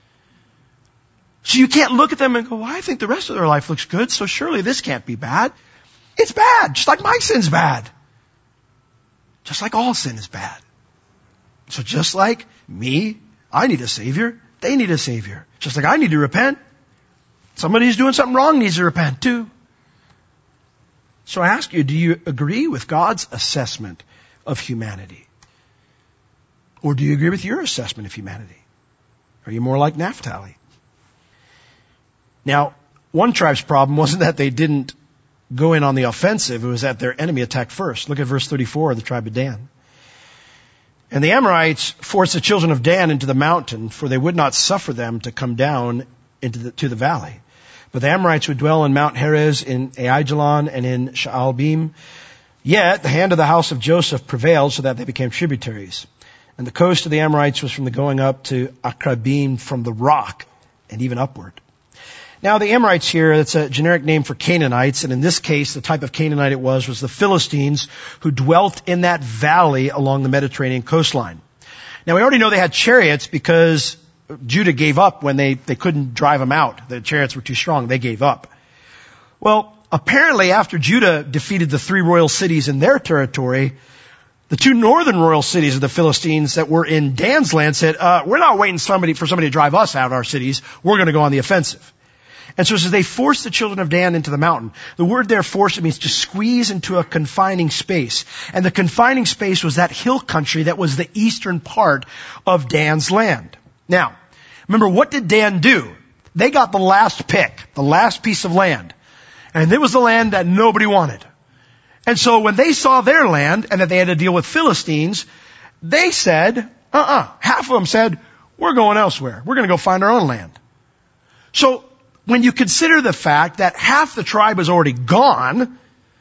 A: So you can't look at them and go, well, I think the rest of their life looks good, so surely this can't be bad. It's bad, just like my sin's bad. Just like all sin is bad. So just like me, I need a Savior, they need a Savior. Just like I need to repent, somebody who's doing something wrong needs to repent too. So I ask you, do you agree with God's assessment of humanity? Or do you agree with your assessment of humanity? Are you more like Naphtali? Now, one tribe's problem wasn't that they didn't go in on the offensive. It was that their enemy attacked first. Look at verse thirty-four of the tribe of Dan. And the Amorites forced the children of Dan into the mountain, for they would not suffer them to come down into the, to the valley. But the Amorites would dwell in Mount Heres, in Aijalon, and in Shaalbim. Yet the hand of the house of Joseph prevailed, so that they became tributaries. And the coast of the Amorites was from the going up to Akrabim, from the rock, and even upward. Now, the Amorites here, that's a generic name for Canaanites, and in this case, the type of Canaanite it was, was the Philistines who dwelt in that valley along the Mediterranean coastline. Now, we already know they had chariots because Judah gave up when they, they couldn't drive them out. The chariots were too strong. They gave up. Well, apparently, after Judah defeated the three royal cities in their territory, the two northern royal cities of the Philistines that were in Dan's land said, uh, we're not waiting somebody for somebody to drive us out of our cities. We're going to go on the offensive. And so it says they forced the children of Dan into the mountain. The word there, force, it means to squeeze into a confining space. And the confining space was that hill country that was the eastern part of Dan's land. Now, remember, what did Dan do? They got the last pick, the last piece of land. And it was the land that nobody wanted. And so when they saw their land and that they had to deal with Philistines, they said, uh-uh. Half of them said, we're going elsewhere. We're going to go find our own land. So when you consider the fact that half the tribe was already gone,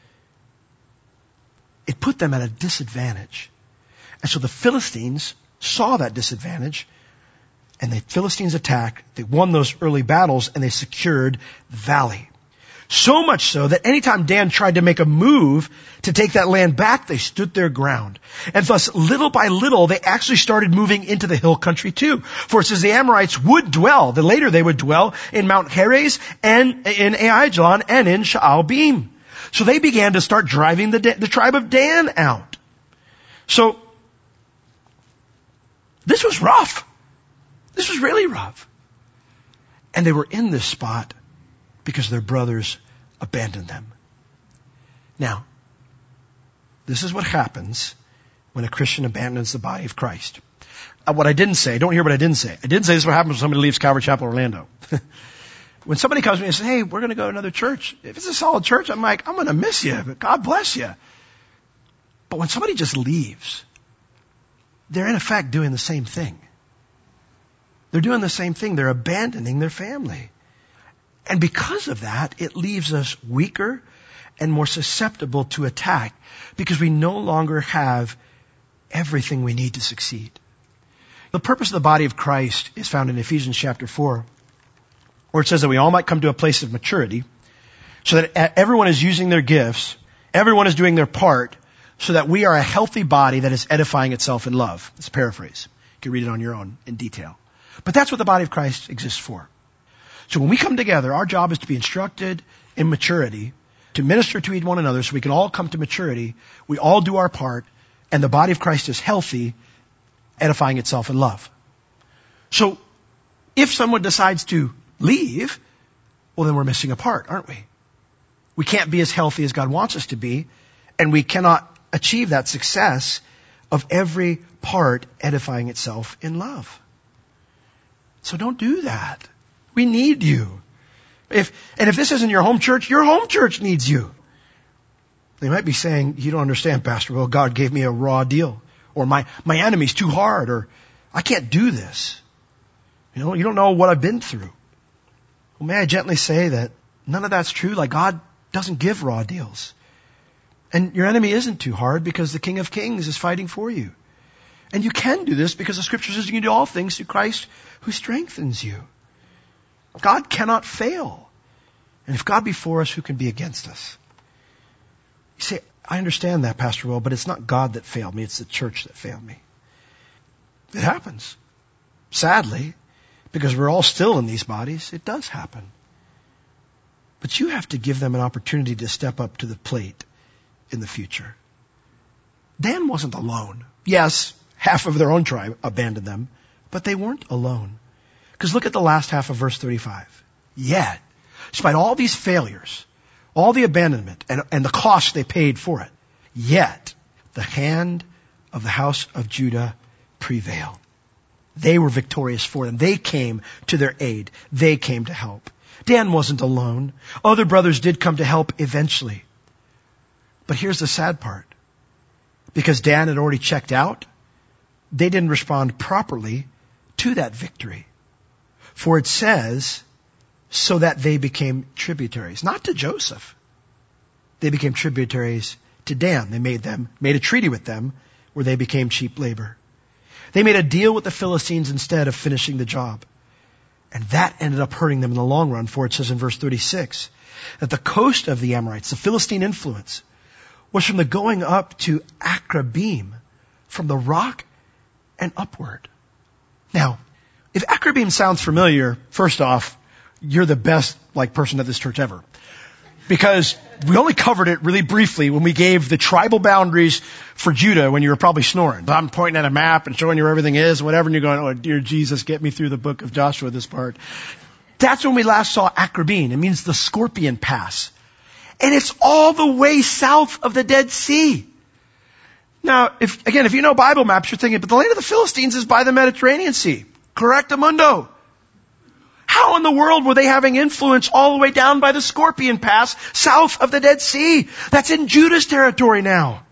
A: it put them at a disadvantage. And so the Philistines saw that disadvantage, and the Philistines attacked. They won those early battles, and they secured the valley. So much so that anytime Dan tried to make a move to take that land back, they stood their ground. And thus, little by little, they actually started moving into the hill country too. For it says the Amorites would dwell, then later they would dwell in Mount Heres and in Aijalon and in Shaalbim. So they began to start driving the, the tribe of Dan out. So, this was rough. This was really rough. And they were in this spot because their brothers abandoned them. Now, this is what happens when a Christian abandons the body of Christ. Uh, what I didn't say, don't hear what I didn't say. I didn't say this is what happens when somebody leaves Calvary Chapel, Orlando. When somebody comes to me and says, hey, we're going to go to another church. If it's a solid church, I'm like, I'm going to miss you. But God bless you. But when somebody just leaves, they're in effect doing the same thing. They're doing the same thing. They're abandoning their family. And because of that, it leaves us weaker and more susceptible to attack because we no longer have everything we need to succeed. The purpose of the body of Christ is found in Ephesians chapter four. where it says that we all might come to a place of maturity, so that everyone is using their gifts, everyone is doing their part, so that we are a healthy body that is edifying itself in love. It's a paraphrase. You can read it on your own in detail. But that's what the body of Christ exists for. So when we come together, our job is to be instructed in maturity, to minister to one another so we can all come to maturity. We all do our part, and the body of Christ is healthy, edifying itself in love. So if someone decides to leave, well, then we're missing a part, aren't we? We can't be as healthy as God wants us to be, and we cannot achieve that success of every part edifying itself in love. So don't do that. We need you. If, and if this isn't your home church, your home church needs you. They might be saying, you don't understand, Pastor. Well, God gave me a raw deal. Or my, my enemy's too hard. Or I can't do this. You know, you don't know what I've been through. Well, may I gently say that none of that's true. Like, God doesn't give raw deals. And your enemy isn't too hard because the King of Kings is fighting for you. And you can do this because the Scripture says you can do all things through Christ who strengthens you. God cannot fail. And if God be for us, who can be against us? You say, I understand that, Pastor Will, but it's not God that failed me. It's the church that failed me. It happens. Sadly, because we're all still in these bodies, it does happen. But you have to give them an opportunity to step up to the plate in the future. Dan wasn't alone. Yes, half of their own tribe abandoned them, but they weren't alone. Because look at the last half of verse thirty-five. Yet, despite all these failures, all the abandonment, and, and the cost they paid for it, yet the hand of the house of Judah prevailed. They were victorious for them. They came to their aid. They came to help. Dan wasn't alone. Other brothers did come to help eventually. But here's the sad part. Because Dan had already checked out, they didn't respond properly to that victory. For it says, so that they became tributaries. Not to Joseph. They became tributaries to Dan. They made them, made a treaty with them where they became cheap labor. They made a deal with the Philistines instead of finishing the job. And that ended up hurting them in the long run, for it says in verse thirty-six, that the coast of the Amorites, the Philistine influence, was from the going up to Akrabim, from the rock and upward. Now, if Akrabim sounds familiar, first off, you're the best like person at this church ever. Because we only covered it really briefly when we gave the tribal boundaries for Judah when you were probably snoring. I'm pointing at a map and showing you where everything is and whatever, and you're going, oh, dear Jesus, get me through the book of Joshua, this part. That's when we last saw Akrabim. It means the Scorpion Pass. And it's all the way south of the Dead Sea. Now, if, again, if you know Bible maps, you're thinking, but the land of the Philistines is by the Mediterranean Sea. Correctamundo. How in the world were they having influence all the way down by the Scorpion Pass, south of the Dead Sea? That's in Judah's territory now.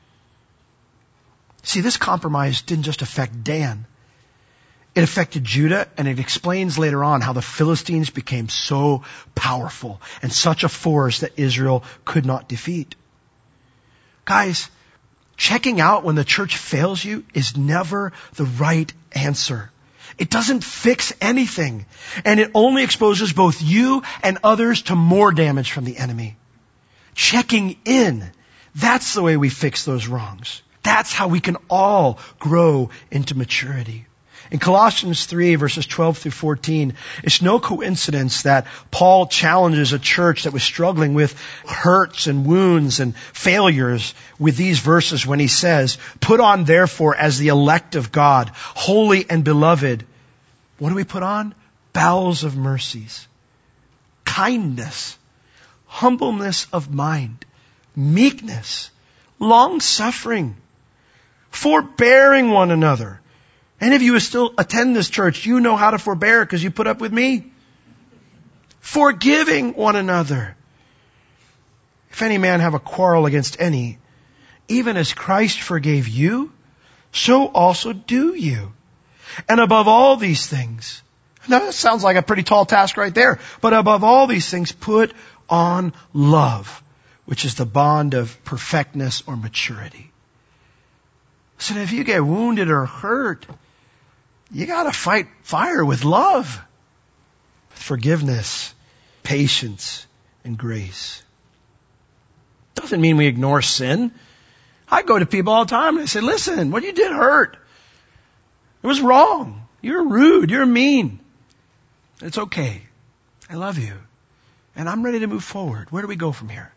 A: See, this compromise didn't just affect Dan. It affected Judah, and it explains later on how the Philistines became so powerful and such a force that Israel could not defeat. Guys, checking out when the church fails you is never the right answer. It doesn't fix anything, and it only exposes both you and others to more damage from the enemy. Checking in, that's the way we fix those wrongs. That's how we can all grow into maturity. In Colossians three, verses twelve through fourteen, it's no coincidence that Paul challenges a church that was struggling with hurts and wounds and failures with these verses when he says, put on therefore as the elect of God, holy and beloved. What do we put on? Bowels of mercies, kindness, humbleness of mind, meekness, long-suffering, forbearing one another. Any of you who still attend this church, you know how to forbear because you put up with me. Forgiving one another. If any man have a quarrel against any, even as Christ forgave you, so also do you. And above all these things, now that sounds like a pretty tall task right there, but above all these things, put on love, which is the bond of perfectness or maturity. So if you get wounded or hurt, you gotta fight fire with love. forgiveness, patience, and grace. Doesn't mean we ignore sin. I go to people all the time and I say, listen, what you did hurt. It was wrong. You're rude. You're mean. It's okay. I love you. And I'm ready to move forward. Where do we go from here?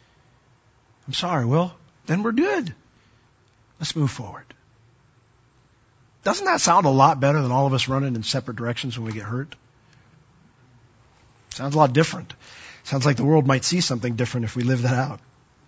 A: I'm sorry, Will. Then we're good. Let's move forward. Doesn't that sound a lot better than all of us running in separate directions when we get hurt? Sounds a lot different. Sounds like the world might see something different if we live that out.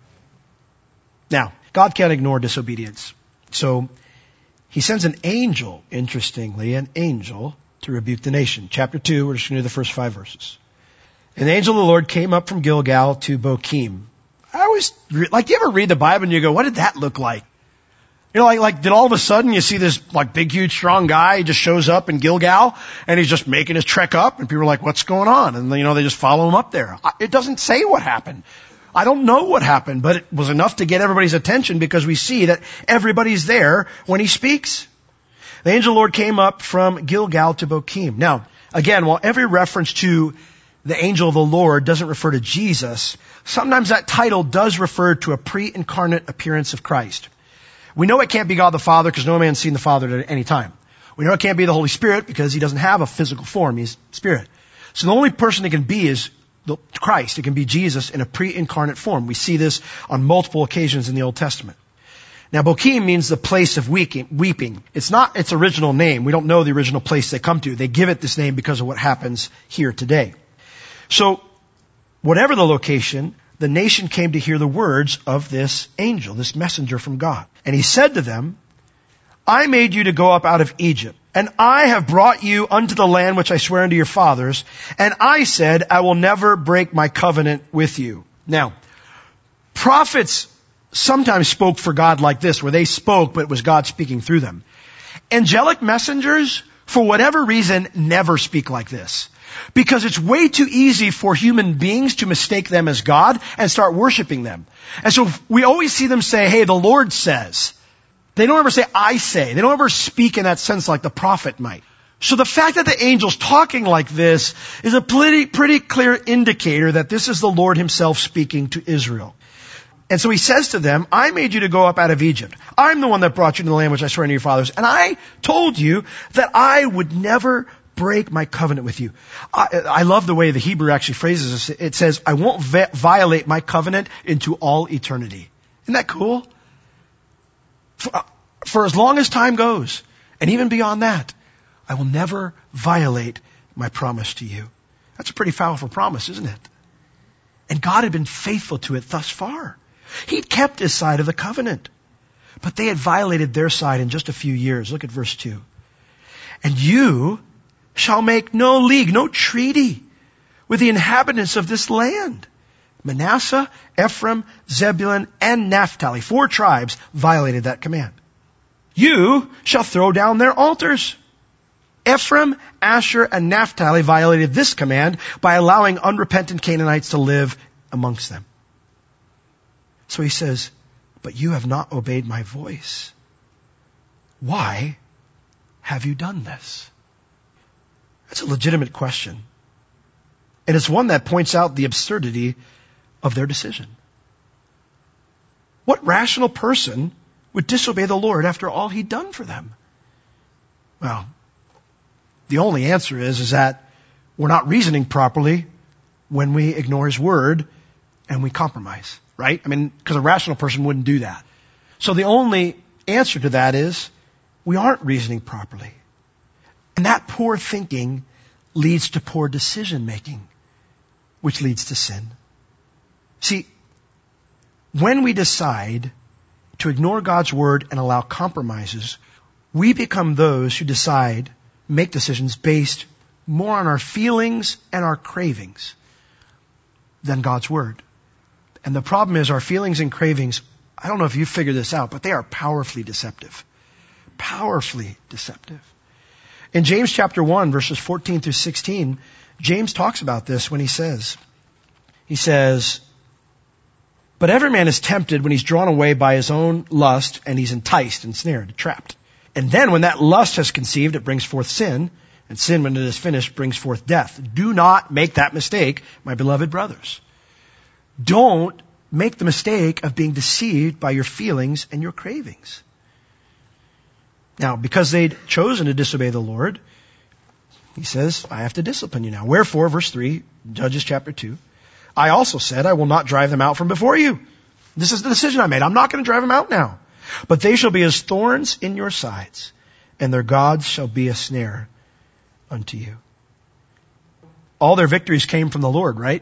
A: Now, God can't ignore disobedience. So he sends an angel, interestingly, an angel to rebuke the nation. Chapter two, we're just going to do the first five verses. And the angel of the Lord came up from Gilgal to Bochim. I always, like, do you ever read the Bible and you go, what did that look like? You know, like, like, did all of a sudden you see this, like, big, huge, strong guy, he just shows up in Gilgal, and he's just making his trek up, and people are like, what's going on? And, you know, they just follow him up there. It doesn't say what happened. I don't know what happened, but it was enough to get everybody's attention because we see that everybody's there when he speaks. The angel of the Lord came up from Gilgal to Bochim. Now, again, while every reference to the angel of the Lord doesn't refer to Jesus, sometimes that title does refer to a pre-incarnate appearance of Christ. We know it can't be God the Father because no man's seen the Father at any time. We know it can't be the Holy Spirit because he doesn't have a physical form. He's spirit. So the only person it can be is the Christ. It can be Jesus in a pre-incarnate form. We see this on multiple occasions in the Old Testament. Now, Bochim means the place of weeping. It's not its original name. We don't know the original place they come to. They give it this name because of what happens here today. So, whatever the location, the nation came to hear the words of this angel, this messenger from God. And he said to them, I made you to go up out of Egypt, and I have brought you unto the land which I swear unto your fathers, and I said, I will never break my covenant with you. Now, prophets sometimes spoke for God like this, where they spoke, but it was God speaking through them. Angelic messengers, for whatever reason, never speak like this. Because it's way too easy for human beings to mistake them as God and start worshiping them. And so we always see them say, hey, the Lord says. They don't ever say, I say. They don't ever speak in that sense like the prophet might. So the fact that the angel's talking like this is a pretty, pretty clear indicator that this is the Lord himself speaking to Israel. And so he says to them, I made you to go up out of Egypt. I'm the one that brought you to the land which I swear unto your fathers. And I told you that I would never break my covenant with you. I, I love the way the Hebrew actually phrases this. It says, I won't vi- violate my covenant into all eternity. Isn't that cool? For, for as long as time goes, and even beyond that, I will never violate my promise to you. That's a pretty powerful promise, isn't it? And God had been faithful to it thus far. He'd kept his side of the covenant. But they had violated their side in just a few years. Look at verse two. And you shall make no league, no treaty with the inhabitants of this land. Manasseh, Ephraim, Zebulun, and Naphtali, four tribes, violated that command. You shall throw down their altars. Ephraim, Asher, and Naphtali violated this command by allowing unrepentant Canaanites to live amongst them. So he says, but you have not obeyed my voice. Why have you done this? That's a legitimate question. And it's one that points out the absurdity of their decision. What rational person would disobey the Lord after all he'd done for them? Well, the only answer is, is that we're not reasoning properly when we ignore his word and we compromise, right? I mean, because a rational person wouldn't do that. So the only answer to that is we aren't reasoning properly. And that poor thinking leads to poor decision making, which leads to sin. See, when we decide to ignore God's word and allow compromises, we become those who decide, make decisions based more on our feelings and our cravings than God's word. And the problem is our feelings and cravings, I don't know if you figured this out, but they are powerfully deceptive. Powerfully deceptive. In James chapter one, verses fourteen through sixteen, James talks about this when he says, he says, but every man is tempted when he's drawn away by his own lust, and he's enticed, ensnared, trapped. And then when that lust has conceived, it brings forth sin. And sin, when it is finished, brings forth death. Do not make that mistake, my beloved brothers. Don't make the mistake of being deceived by your feelings and your cravings. Now, because they'd chosen to disobey the Lord, he says, I have to discipline you now. Wherefore, verse three, Judges chapter two, I also said, I will not drive them out from before you. This is the decision I made. I'm not going to drive them out now. But they shall be as thorns in your sides, and their gods shall be a snare unto you. All their victories came from the Lord, right?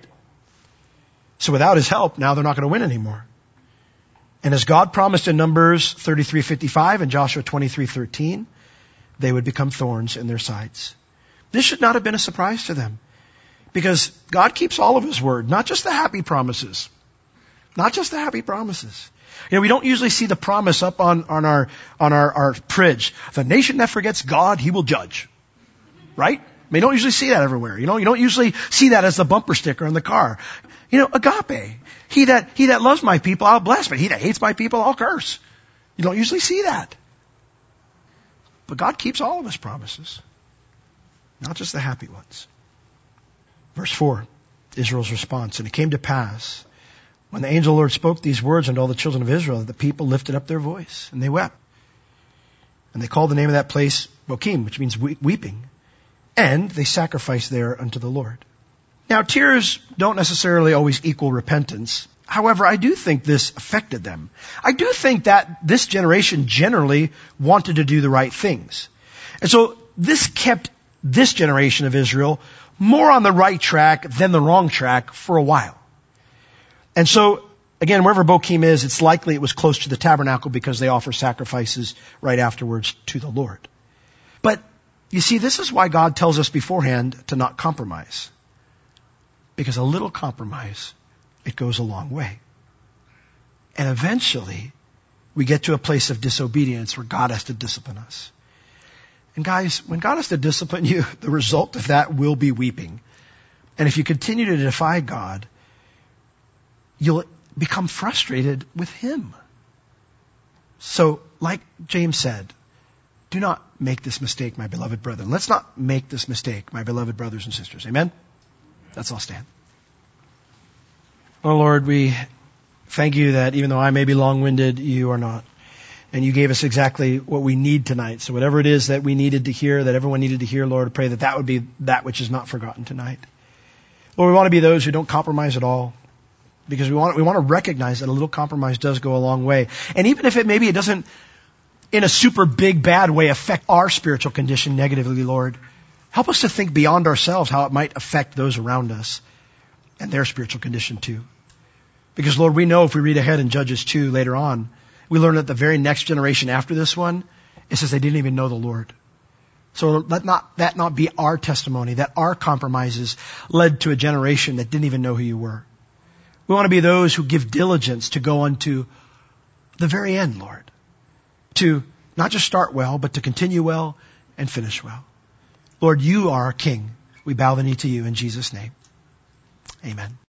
A: So without his help, now they're not going to win anymore. And as God promised in Numbers thirty-three fifty-five and Joshua twenty-three thirteen, they would become thorns in their sides. This should not have been a surprise to them, because God keeps all of his word, not just the happy promises. Not just the happy promises. You know, we don't usually see the promise up on, on our, on our, our fridge. The nation that forgets God, he will judge. Right? I mean, you don't usually see that everywhere. You know, you don't usually see that as the bumper sticker on the car. You know, agape. He that, he that loves my people, I'll bless, but he that hates my people, I'll curse. You don't usually see that. But God keeps all of his promises. Not just the happy ones. Verse four, Israel's response. And it came to pass, when the angel of the Lord spoke these words unto all the children of Israel, that the people lifted up their voice, and they wept. And they called the name of that place Bokim, which means weeping. And they sacrificed there unto the Lord. Now, tears don't necessarily always equal repentance. However, I do think this affected them. I do think that this generation generally wanted to do the right things. And so this kept this generation of Israel more on the right track than the wrong track for a while. And so, again, wherever Bokim is, it's likely it was close to the tabernacle because they offer sacrifices right afterwards to the Lord. But, you see, this is why God tells us beforehand to not compromise. Because a little compromise, it goes a long way. And eventually, we get to a place of disobedience where God has to discipline us. And guys, when God has to discipline you, the result of that will be weeping. And if you continue to defy God, you'll become frustrated with him. So, like James said, do not make this mistake, my beloved brethren. Let's not make this mistake, my beloved brothers and sisters. Amen? Let's all stand. Oh Lord, we thank you that even though I may be long-winded, you are not. And you gave us exactly what we need tonight. So whatever it is that we needed to hear, that everyone needed to hear, Lord, I pray that that would be that which is not forgotten tonight. Lord, we want to be those who don't compromise at all. Because we want, we want to recognize that a little compromise does go a long way. And even if it maybe it doesn't, in a super big bad way, affect our spiritual condition negatively, Lord, help us to think beyond ourselves how it might affect those around us and their spiritual condition too. Because Lord, we know if we read ahead in Judges two later on, we learn that the very next generation after this one, it says they didn't even know the Lord. So let not, that not be our testimony, that our compromises led to a generation that didn't even know who you were. We want to be those who give diligence to go unto the very end, Lord. To not just start well, but to continue well and finish well. Lord, you are our King. We bow the knee to you in Jesus' name. Amen.